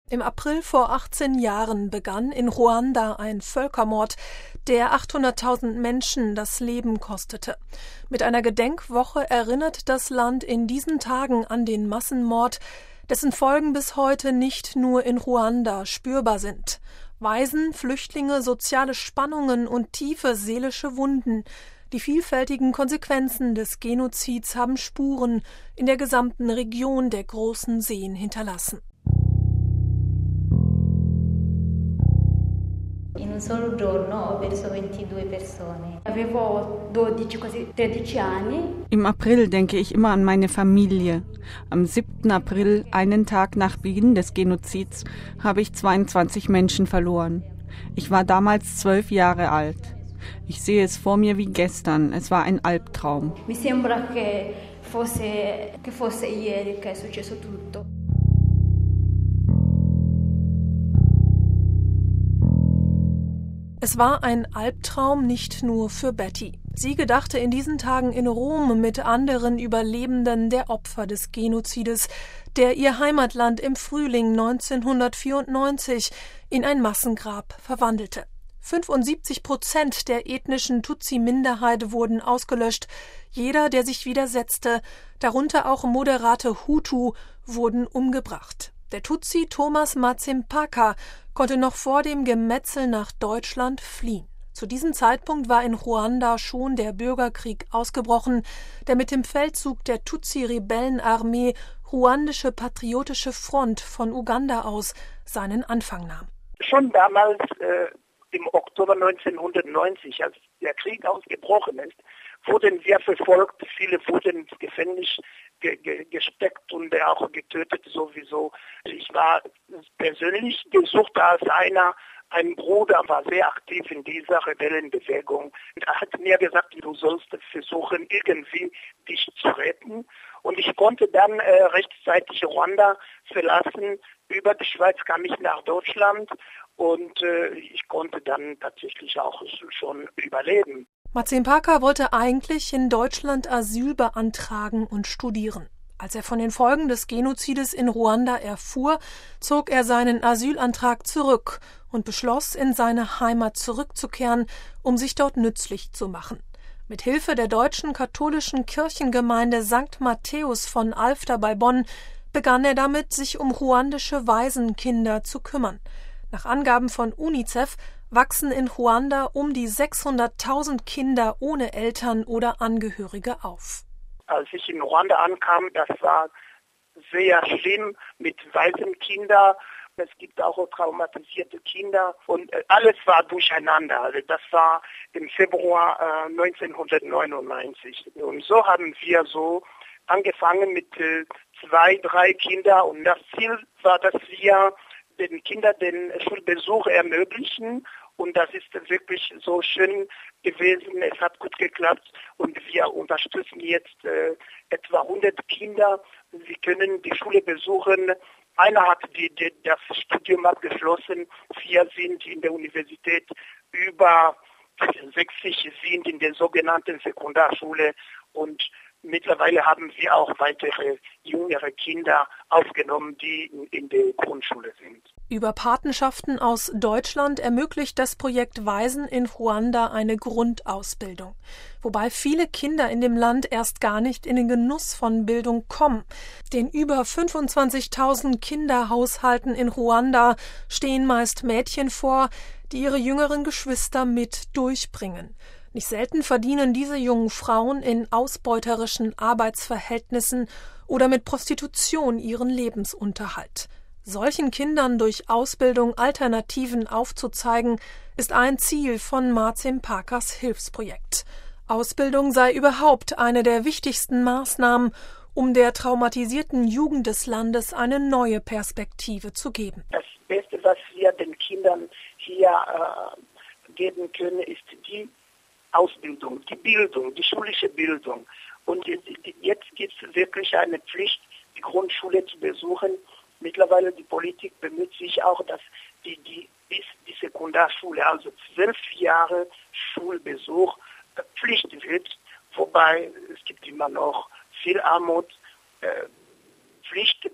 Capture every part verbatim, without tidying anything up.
Im April vor achtzehn Jahren begann in Ruanda ein Völkermord, der achthunderttausend Menschen das Leben kostete. Mit einer Gedenkwoche erinnert das Land in diesen Tagen an den Massenmord, dessen Folgen bis heute nicht nur in Ruanda spürbar sind. Waisen, Flüchtlinge, soziale Spannungen und tiefe seelische Wunden. Die vielfältigen Konsequenzen des Genozids haben Spuren in der gesamten Region der großen Seen hinterlassen. In un solo giorno ho perso ventidue persone. Avevo dodici, quasi tredici anni. Im April denke ich immer an meine Familie. Am siebten April, einen Tag nach Beginn des Genozids, habe ich zweiundzwanzig Menschen verloren. Ich war damals zwölf Jahre alt. Ich sehe es vor mir wie gestern. Es war ein Albtraum. Mi sembra che fosse che fosse ieri che è successo tutto. Es war ein Albtraum nicht nur für Betty. Sie gedachte in diesen Tagen in Rom mit anderen Überlebenden der Opfer des Genozides, der ihr Heimatland im Frühling neunzehnhundertvierundneunzig in ein Massengrab verwandelte. fünfundsiebzig Prozent der ethnischen Tutsi-Minderheit wurden ausgelöscht. Jeder, der sich widersetzte, darunter auch moderate Hutu, wurden umgebracht. Der Tutsi Thomas Mazimpaka konnte noch vor dem Gemetzel nach Deutschland fliehen. Zu diesem Zeitpunkt war in Ruanda schon der Bürgerkrieg ausgebrochen, der mit dem Feldzug der Tutsi-Rebellenarmee Ruandische Patriotische Front von Uganda aus seinen Anfang nahm. Schon damals, äh, im Oktober neunzehnhundertneunzig, als der Krieg ausgebrochen ist, wurden wir verfolgt, viele wurden ins Gefängnis ge- ge- gesteckt und auch getötet sowieso. Ich war persönlich gesucht als einer, ein Bruder war sehr aktiv in dieser Rebellenbewegung. Er hat mir gesagt, du sollst versuchen, irgendwie dich zu retten. Und ich konnte dann äh, rechtzeitig Ruanda verlassen. Über die Schweiz kam ich nach Deutschland und äh, ich konnte dann tatsächlich auch schon überleben. Mazimpaka wollte eigentlich in Deutschland Asyl beantragen und studieren. Als er von den Folgen des Genozides in Ruanda erfuhr, zog er seinen Asylantrag zurück und beschloss, in seine Heimat zurückzukehren, um sich dort nützlich zu machen. Mit Hilfe der deutschen katholischen Kirchengemeinde Sankt Matthäus von Alfter bei Bonn begann er damit, sich um ruandische Waisenkinder zu kümmern. Nach Angaben von UNICEF wachsen in Ruanda um die sechshunderttausend Kinder ohne Eltern oder Angehörige auf. Als ich in Ruanda ankam, das war sehr schlimm mit Waisenkindern. Es gibt auch traumatisierte Kinder und alles war durcheinander. Also das war im Februar äh, neunzehnhundertneunundneunzig. Und so haben wir so angefangen mit äh, zwei, drei Kindern und das Ziel war, dass wir den Kindern den Schulbesuch ermöglichen. Und das ist wirklich so schön gewesen. Es hat gut geklappt und wir unterstützen jetzt äh, etwa hundert Kinder. Sie können die Schule besuchen. Einer hat die, die, das Studium abgeschlossen. Vier sind in der Universität. Über sechzig sind in der sogenannten Sekundarschule. Und mittlerweile haben wir auch weitere jüngere Kinder aufgenommen, die in, in der Grundschule sind. Über Patenschaften aus Deutschland ermöglicht das Projekt Waisen in Ruanda eine Grundausbildung, wobei viele Kinder in dem Land erst gar nicht in den Genuss von Bildung kommen. Den über fünfundzwanzigtausend Kinderhaushalten in Ruanda stehen meist Mädchen vor, die ihre jüngeren Geschwister mit durchbringen. Nicht selten verdienen diese jungen Frauen in ausbeuterischen Arbeitsverhältnissen oder mit Prostitution ihren Lebensunterhalt. Solchen Kindern durch Ausbildung Alternativen aufzuzeigen, ist ein Ziel von Mazimpakas Hilfsprojekt. Ausbildung sei überhaupt eine der wichtigsten Maßnahmen, um der traumatisierten Jugend des Landes eine neue Perspektive zu geben. Das Beste, was wir den Kindern hier äh, geben können, ist die Ausbildung, die Bildung, die schulische Bildung. Und jetzt gibt es wirklich eine Pflicht, die Grundschule zu besuchen. Mittlerweile die Politik bemüht sich auch, dass die, die, die Sekundarschule, also zwölf Jahre Schulbesuch, Pflicht wird. Wobei es gibt immer noch viel Armut. Pflicht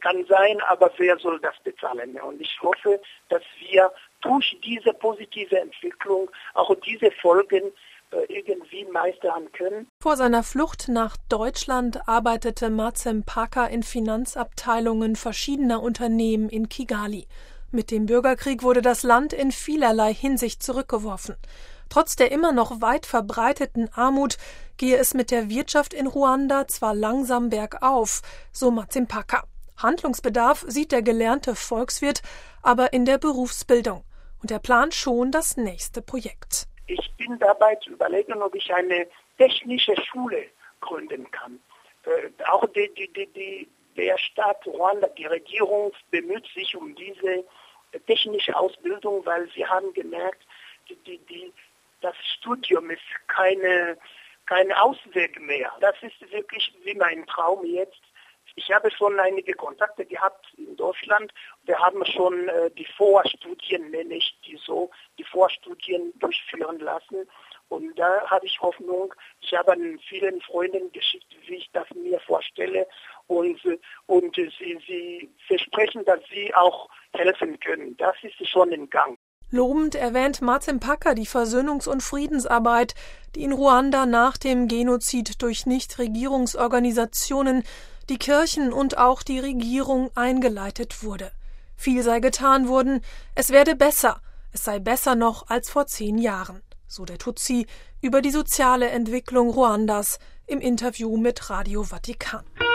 kann sein, aber wer soll das bezahlen? Und ich hoffe, dass wir durch diese positive Entwicklung auch diese Folgen irgendwie meistern können. Vor seiner Flucht nach Deutschland arbeitete Matsempaka in Finanzabteilungen verschiedener Unternehmen in Kigali. Mit dem Bürgerkrieg wurde das Land in vielerlei Hinsicht zurückgeworfen. Trotz der immer noch weit verbreiteten Armut gehe es mit der Wirtschaft in Ruanda zwar langsam bergauf, so Matsempaka. Handlungsbedarf sieht der gelernte Volkswirt aber in der Berufsbildung. Und er plant schon das nächste Projekt. Ich bin dabei zu überlegen, ob ich eine technische Schule gründen kann. Äh, auch die, die, die, die, der Staat Ruanda, die Regierung bemüht sich um diese technische Ausbildung, weil sie haben gemerkt, die, die, die, das Studium ist keine, kein Ausweg mehr. Das ist wirklich wie mein Traum jetzt. Ich habe schon einige Kontakte gehabt in Deutschland. Wir haben schon äh, die Vorstudien, nenne ich die so, die Vorstudien durchführen lassen. Und da habe ich Hoffnung. Ich habe an vielen Freunden geschickt, wie ich das mir vorstelle. Und, und sie, sie versprechen, dass sie auch helfen können. Das ist schon in Gang. Lobend erwähnt Matsempaka die Versöhnungs- und Friedensarbeit, die in Ruanda nach dem Genozid durch Nichtregierungsorganisationen, die Kirchen und auch die Regierung eingeleitet wurde. Viel sei getan worden, es werde besser, es sei besser noch als vor zehn Jahren, so der Tutsi über die soziale Entwicklung Ruandas im Interview mit Radio Vatikan.